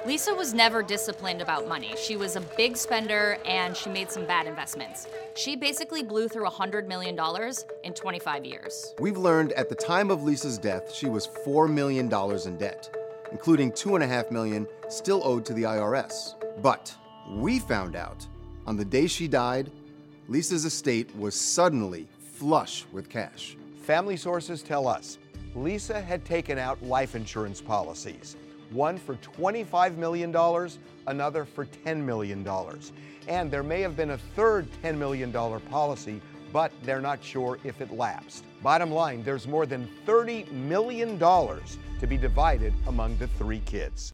Lisa was never disciplined about money. She was a big spender and she made some bad investments. She basically blew through $100 million in 25 years. We've learned at the time of Lisa's death, she was $4 million in debt, including $2.5 million still owed to the IRS. But we found out on the day she died, Lisa's estate was suddenly flush with cash. Family sources tell us Lisa had taken out life insurance policies, one for $25 million, another for $10 million. And there may have been a third $10 million policy, but they're not sure if it lapsed. Bottom line, there's more than $30 million to be divided among the three kids.